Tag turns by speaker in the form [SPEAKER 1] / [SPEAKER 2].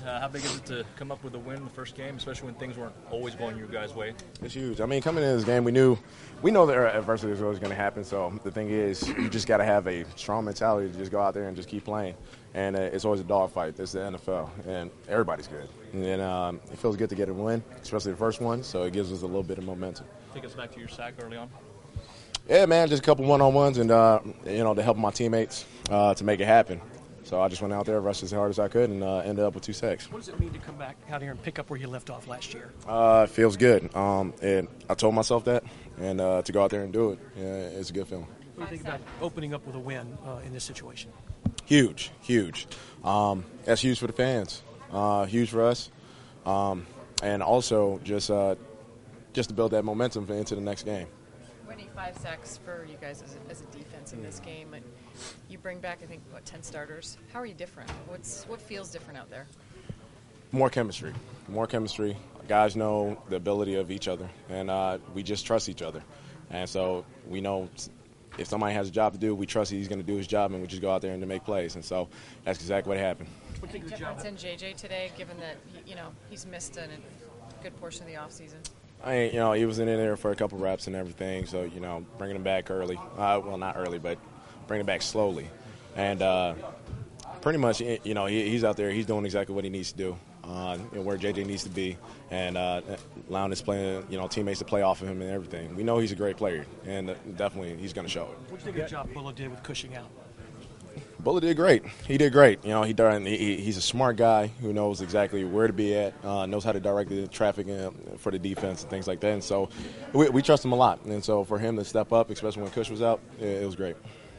[SPEAKER 1] How big is it to come up with a win in the first game, especially when things weren't always going your guys' way?
[SPEAKER 2] It's huge. I mean, coming into this game, we know that adversity is always going to happen. So the thing is, you just got to have a strong mentality to just go out there and just keep playing. And it's always a dogfight. It's the NFL, and everybody's good. And it feels good to get a win, especially the first one. So it gives us a little bit of momentum.
[SPEAKER 1] Take us back to your sack early on.
[SPEAKER 2] Yeah, man, just a couple one-on-ones and to help my teammates to make it happen. So I just went out there, rushed as hard as I could, and ended up with 2 sacks.
[SPEAKER 3] What does it mean to come back out here and pick up where you left off last year?
[SPEAKER 2] It feels good. And I told myself that, and to go out there and do it, it's a good feeling.
[SPEAKER 3] What do you think about opening up with a win in this situation?
[SPEAKER 2] Huge. That's huge for the fans, huge for us, and also just to build that momentum into the next game.
[SPEAKER 4] Winning 5 sacks for you guys as a defense in this game, and you bring back, I think, 10 starters. How are you different? What feels different out there?
[SPEAKER 2] More chemistry. Guys know the ability of each other, and we just trust each other. And so we know if somebody has a job to do, we trust he's going to do his job, and we just go out there and to make plays. And so that's exactly what happened.
[SPEAKER 4] Any difference in JJ today, given that he's missed a good portion of the offseason?
[SPEAKER 2] He was in there for a couple reps and everything, so, bringing him back early. Well, not early, but bringing him back slowly. And pretty much, he's out there. He's doing exactly what he needs to do, where JJ needs to be, and allowing his teammates to play off of him and everything. We know he's a great player, and definitely he's going to show it.
[SPEAKER 3] What do you think of the job Bullough did with Cushing out?
[SPEAKER 2] Bullough did great. He did great. He's a smart guy who knows exactly where to be at, knows how to direct the traffic for the defense and things like that. And so we trust him a lot. And so for him to step up, especially when Cush was out, it was great.